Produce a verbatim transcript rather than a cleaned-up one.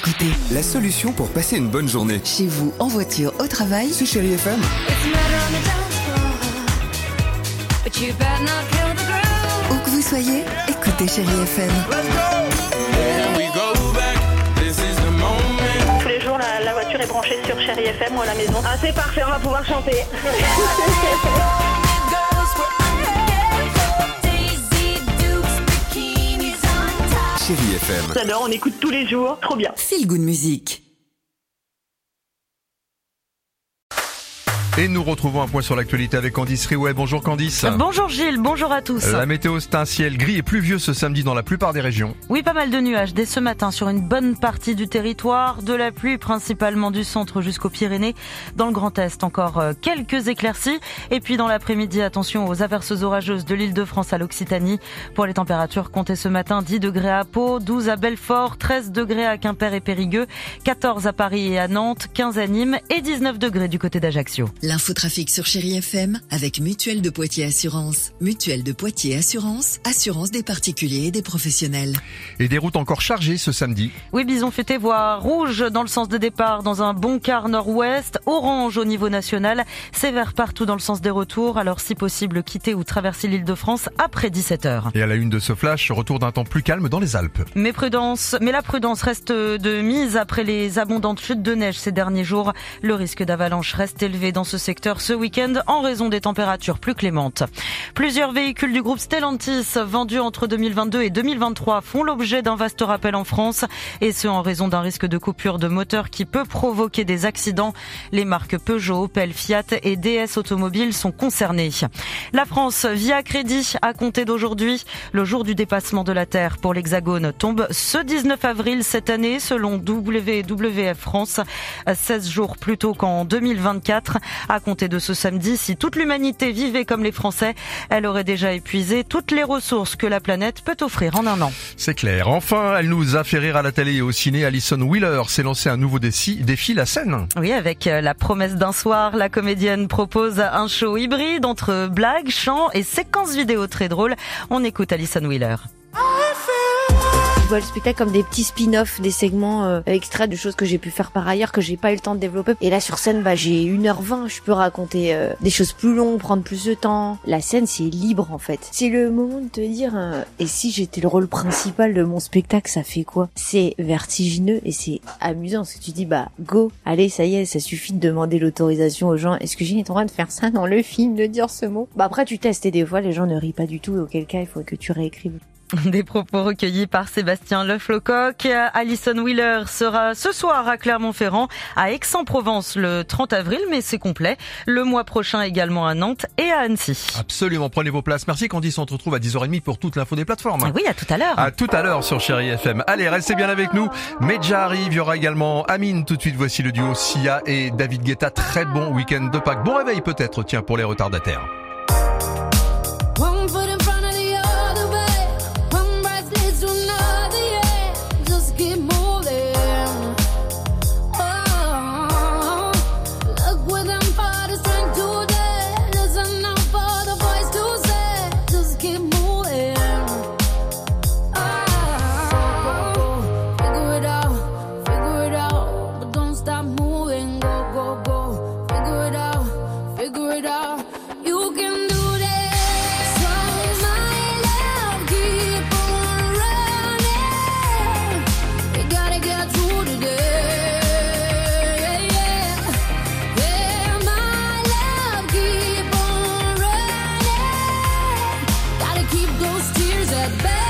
écoutez. La solution pour passer une bonne journée. Chez vous, en voiture, au travail. C'est Chérie F M. Où que vous soyez, écoutez Chérie F M. Tous les jours, la, la voiture est branchée sur Chérie F M ou à la maison. Ah, c'est parfait, on va pouvoir chanter. Chérie F M. J'adore, on écoute tous les jours, trop bien. Feel Good Music. Et nous retrouvons un point sur l'actualité avec Candice Riouet. Bonjour Candice. Bonjour Gilles, bonjour à tous. La météo, c'est un ciel gris et pluvieux ce samedi dans la plupart des régions. Oui, pas mal de nuages dès ce matin sur une bonne partie du territoire. De la pluie principalement du centre jusqu'aux Pyrénées. Dans le Grand Est, encore quelques éclaircies. Et puis dans l'après-midi, attention aux averses orageuses de l'Île-de-France à l'Occitanie. Pour les températures, comptez ce matin dix degrés à Pau, douze à Belfort, treize degrés à Quimper et Périgueux, quatorze à Paris et à Nantes, quinze à Nîmes et dix-neuf degrés du côté d'Ajaccio. L'infotrafic sur Chérie F M avec Mutuelle de Poitiers Assurance. Mutuelle de Poitiers Assurance, assurance des particuliers et des professionnels. Et des routes encore chargées ce samedi. Oui, Bison Futé voie rouge dans le sens de départ dans un bon quart nord-ouest, orange au niveau national, sévère partout dans le sens des retours. Alors si possible, quitter ou traverser l'Île-de-France après dix-sept heures. Et à la une de ce flash, retour d'un temps plus calme dans les Alpes. Mais prudence, mais la prudence reste de mise après les abondantes chutes de neige ces derniers jours. Le risque d'avalanche reste élevé dans ce secteur ce week-end en raison des températures plus clémentes. Plusieurs véhicules du groupe Stellantis vendus entre deux mille vingt-deux et deux mille vingt-trois font l'objet d'un vaste rappel en France et ce en raison d'un risque de coupure de moteur qui peut provoquer des accidents. Les marques Peugeot, Opel, Fiat et D S Automobiles sont concernées. La France vit à crédit à compter d'aujourd'hui. Le jour du dépassement de la Terre pour l'Hexagone tombe ce dix-neuf avril cette année selon W W F France, seize jours plus tôt qu'en deux mille vingt-quatre. À compter de ce samedi, si toute l'humanité vivait comme les Français, elle aurait déjà épuisé toutes les ressources que la planète peut offrir en un an. C'est clair. Enfin, elle nous a fait rire à la télé et au ciné. Alison Wheeler s'est lancé un nouveau défi, défi la scène. Oui, avec la promesse d'un soir, la comédienne propose un show hybride entre blagues, chants et séquences vidéo très drôles. On écoute Alison Wheeler. Je vois le spectacle comme des petits spin-offs, des segments euh, extraits de choses que j'ai pu faire par ailleurs, que j'ai pas eu le temps de développer. Et là sur scène, bah j'ai une heure vingt, je peux raconter euh, des choses plus longues, prendre plus de temps. La scène, c'est libre en fait. C'est le moment de te dire, euh, et si j'étais le rôle principal de mon spectacle, ça fait quoi? C'est vertigineux et c'est amusant, parce que tu dis, bah go, allez, ça y est, ça suffit de demander l'autorisation aux gens. Est-ce que j'ai le droit de faire ça dans le film, de dire ce mot? Bah après tu testes et des fois les gens ne rient pas du tout, auquel cas il faut que tu réécrives. Des propos recueillis par Sébastien Leflocoq. Alison Wheeler sera ce soir à Clermont-Ferrand, à Aix-en-Provence le trente avril, mais c'est complet. Le mois prochain également à Nantes et à Annecy. Absolument, prenez vos places. Merci Candice, on se retrouve à dix heures trente pour toute l'info des plateformes. Ah oui, à tout à l'heure. À tout à l'heure sur Chérie F M. Allez, restez bien avec nous. Medja arrive, il y aura également Amine. Tout de suite, voici le duo Sia et David Guetta. Très bon week-end de Pâques. Bon réveil peut-être, tiens, pour les retardataires. Keep those tears at bay.